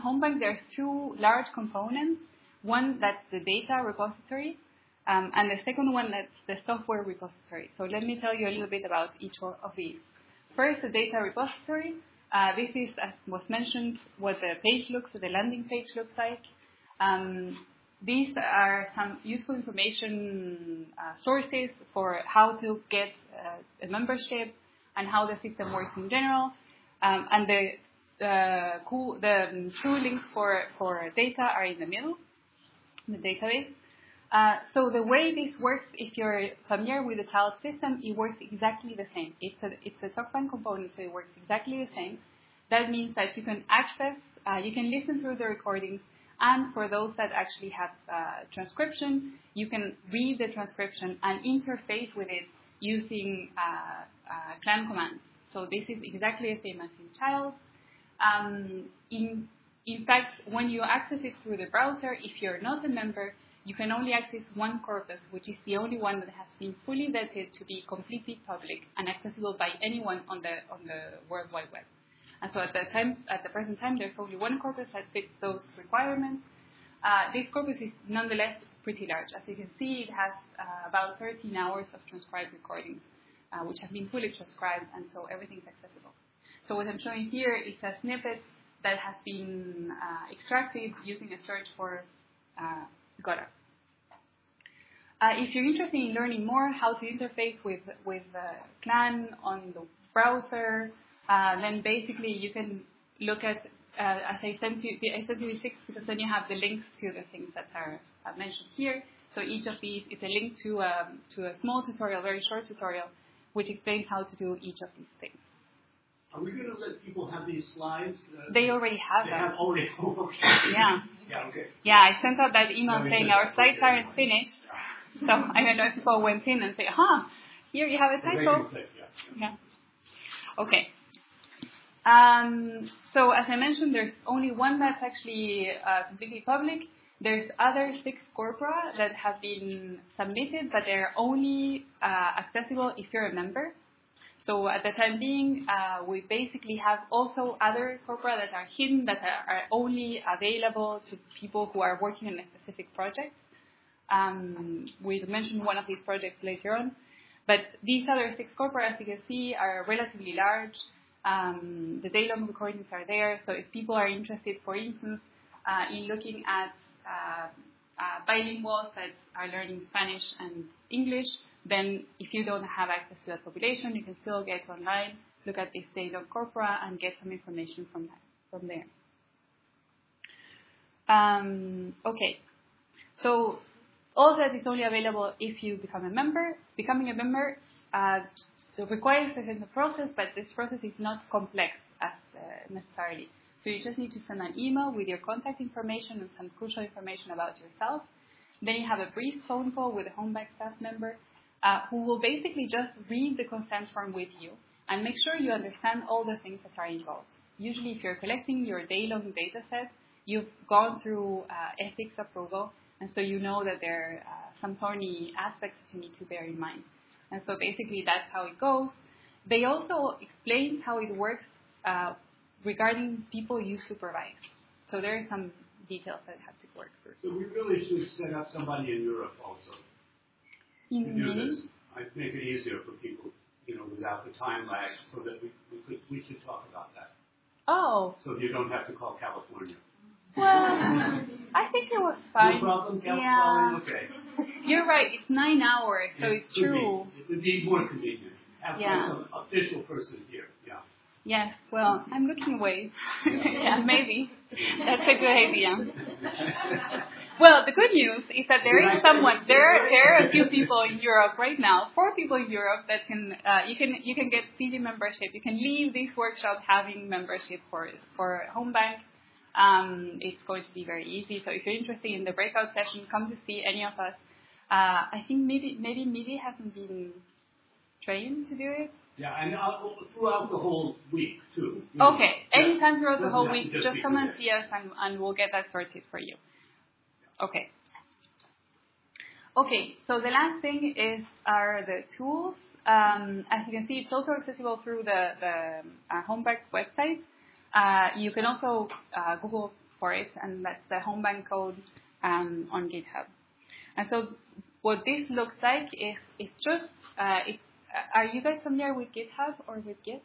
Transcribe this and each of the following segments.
HomeBank, there's two large components. One, that's the data repository, and the second one, that's the software repository. So let me tell you a little bit about each of these. First, the data repository. This is, as was mentioned, what the page the landing page looks like. These are some useful information sources for how to get a membership and how the system works in general. And the true links for data are in the middle, in the database. So the way this works, if you're familiar with the child system, it works exactly the same. It's a TalkBank component, so it works exactly the same. That means that you can access, you can listen through the recordings, and for those that actually have transcription, you can read the transcription and interface with it using CLAN commands. So this is exactly the same as in child. In fact, when you access it through the browser, if you're not a member, you can only access one corpus, which is the only one that has been fully vetted to be completely public and accessible by anyone on the World Wide Web. And so at the present time, there's only one corpus that fits those requirements. This corpus is nonetheless pretty large. As you can see, it has about 13 hours of transcribed recordings, which have been fully transcribed, and so everything's accessible. So what I'm showing here is a snippet that has been extracted using a search for Godot. If you're interested in learning more how to interface with CLAN on the browser, then basically you can look at, as I sent you the 6, because then you have the links to the things that are mentioned here. So each of these is a link to a small tutorial, very short tutorial, which explains how to do each of these things. Are we going to let people have these slides? They already have them. They have already. Yeah. Yeah. Okay. Yeah, I sent out that email saying our slides aren't finished. So I don't know if people went in and say, here you have a typo. Yeah. Okay. So as I mentioned, there's only one that's actually completely public. There's other 6 corpora that have been submitted, but they're only accessible if you're a member. So at the time being, we basically have also other corpora that are hidden, that are only available to people who are working on a specific project. We'll mention one of these projects later on. But these other 6 corpora, as you can see, are relatively large. The day-long recordings are there. So if people are interested, for instance, in looking at bilinguals that are learning Spanish and English, then if you don't have access to that population, you can still get online, look at this day-long corpora, and get some information from there. Okay. So all that is only available if you become a member. Becoming a member requires a certain process, but this process is not complex as necessarily. So you just need to send an email with your contact information and some crucial information about yourself. Then you have a brief phone call with a HomeBank staff member who will basically just read the consent form with you and make sure you understand all the things that are involved. Usually if you're collecting your day-long data set, you've gone through ethics approval, and so you know that there are some thorny aspects that you need to bear in mind. And so basically that's how it goes. They also explain how it works regarding people you supervise. So there are some details that have to work through. So we really should set up somebody in Europe also to do this. I'd make it easier for people, without the time lag, so that we should talk about that. Oh. So you don't have to call California. Well, I think it was fine. No problem, California? Yeah. Okay. You're right, it's 9 hours, so it's true. It would be more convenient. Have some official person here. Yeah. Yes, well, I'm looking away. Yeah, maybe. That's a good idea. Well, the good news is that there is someone, there are a few people in Europe right now, 4 people in Europe that can, you can get CD membership. You can leave this workshop having membership for HomeBank. It's going to be very easy. So if you're interested in the breakout session, come to see any of us. I think maybe Midi hasn't been trained to do it. Yeah, and throughout the whole week, too. Okay, anytime throughout the whole week, just come and see us, and we'll get that sorted for you. Okay. Okay, so the last thing are the tools. As you can see, it's also accessible through the HomeBank website. You can also Google for it, and that's the HomeBank code on GitHub. And so what this looks like is are you guys familiar with GitHub or with Git?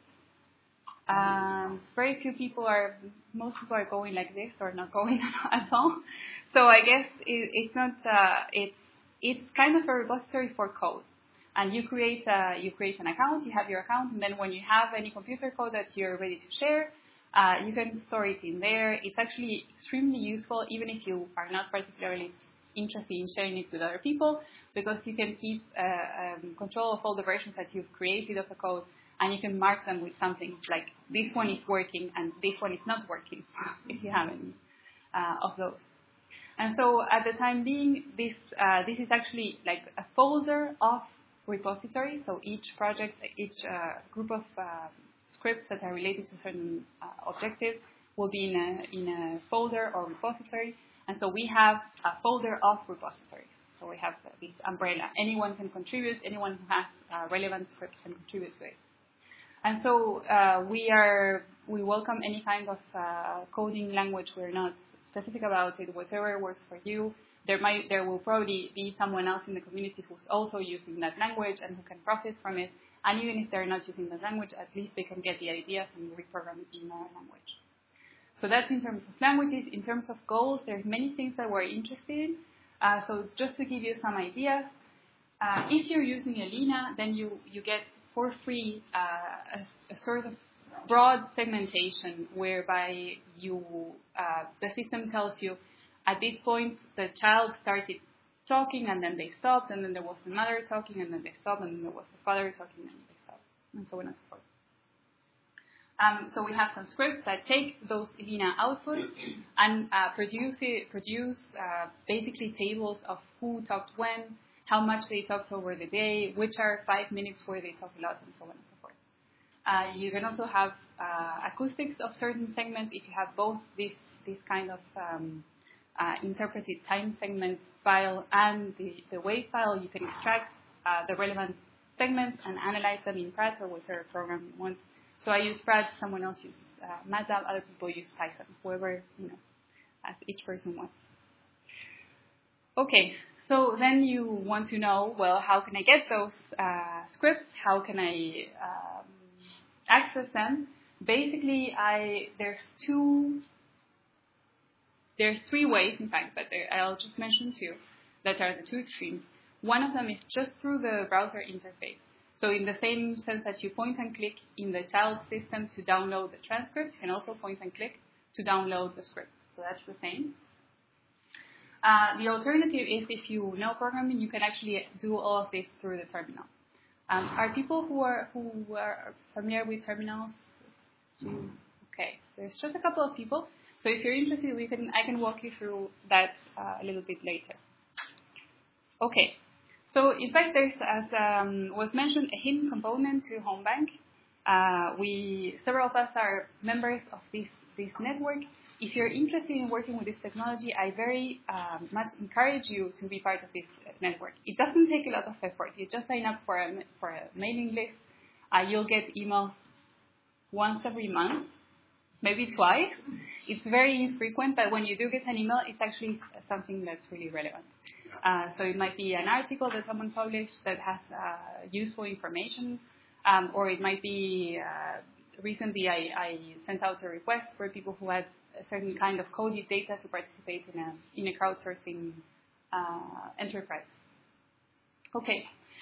Very few people most people are going like this or not going at all. So I guess it's not, it's kind of a repository for code. And you create an account, you have your account, and then when you have any computer code that you're ready to share, you can store it in there. It's actually extremely useful, even if you are not particularly interested in sharing it with other people, because you can keep control of all the versions that you've created of the code, and you can mark them with something like this one is working and this one is not working, if you have any of those. And so at the time being, this is actually like a folder of repository. So each project, each group of scripts that are related to a certain objective will be in a folder or repository. And so we have a folder of repositories. So we have this umbrella. Anyone can contribute. Anyone who has relevant scripts can contribute to it. And so we welcome any kind of coding language. We're not specific about it. Whatever works for you. There will probably be someone else in the community who's also using that language and who can profit from it. And even if they're not using that language, at least they can get the ideas and reprogram it in their language. So that's in terms of languages. In terms of goals, there's many things that we're interested in. So just to give you some ideas, if you're using Elina, then you get for free a sort of broad segmentation whereby the system tells you at this point the child started talking and then they stopped, and then there was the mother talking and then they stopped, and then there was the father talking and then they stopped, and so on and so forth. So we have some scripts that take those Elina outputs and produce basically tables of who talked when, how much they talked over the day, which are 5 minutes where they talk a lot, and so on and so forth. You can also have acoustics of certain segments. If you have both this kind of interpreted time segment file and the wave file, you can extract the relevant segments and analyze them in Pratt or whatever program you want. So I use Pratt, someone else uses MATLAB, other people use Python, whoever, as each person wants. Okay, so then you want to know, well, how can I get those scripts? How can I access them? Basically, there's three ways, in fact, but I'll just mention two that are the two extremes. One of them is just through the browser interface. So in the same sense that you point and click in the child system to download the transcript, you can also point and click to download the script. So that's the same. The alternative is if you know programming, you can actually do all of this through the terminal. Are people who are familiar with terminals? Okay, there's just a couple of people. So if you're interested, I can walk you through that a little bit later. Okay. So in fact, there's, as was mentioned, a hidden component to HomeBank. Several of us are members of this network. If you're interested in working with this technology, I very much encourage you to be part of this network. It doesn't take a lot of effort. You just sign up for a mailing list. You'll get emails once every month, maybe twice. It's very infrequent, but when you do get an email, it's actually something that's really relevant. So it might be an article that someone published that has useful information, or it might be recently I sent out a request for people who had a certain kind of coded data to participate in a crowdsourcing enterprise. Okay.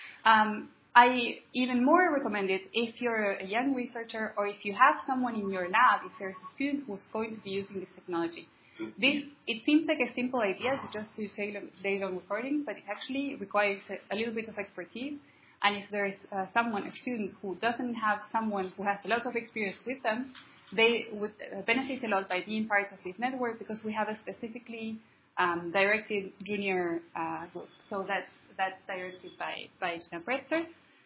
I even more recommend it if you're a young researcher or if you have someone in your lab, if there's a student who's going to be using this technology. It seems like a simple idea to just do data recording, but it actually requires a little bit of expertise. And if there's a student who doesn't have someone who has a lot of experience with them, they would benefit a lot by being part of this network because we have a specifically directed junior group. So that's directed by Gina Pretzer.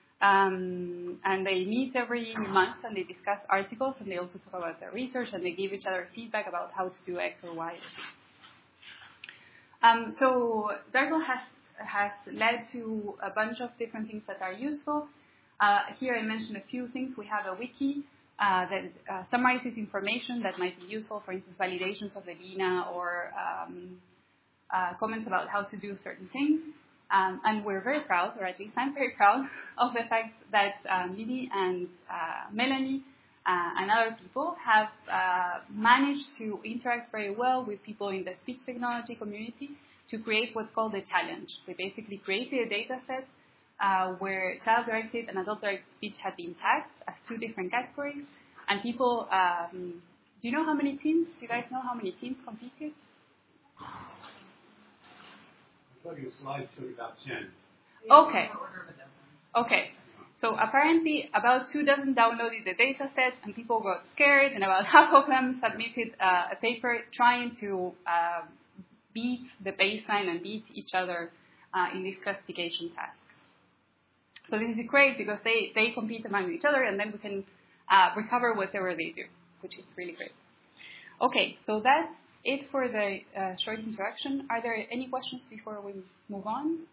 And they meet every month and they discuss articles and they also talk about their research and they give each other feedback about how to do X or Y. So Dargle has led to a bunch of different things that are useful. Here I mentioned a few things. We have a wiki that summarizes information that might be useful, for instance, validations of the DINA or comments about how to do certain things. And we're very proud, or at least I'm very proud, of the fact that Lily and Melanie and other people have managed to interact very well with people in the speech technology community to create what's called a challenge. They basically created a data set where child-directed and adult-directed speech had been tagged as two different categories. And people, do you know how many teams? Do you guys know how many teams competed? I thought your slide showed about 10. Okay. So apparently about 24 downloaded the data set and people got scared, and about half of them submitted a paper trying to beat the baseline and beat each other in this classification task. So this is great because they compete among each other, and then we can recover whatever they do, which is really great. Okay, so that's it for the short introduction. Are there any questions before we move on?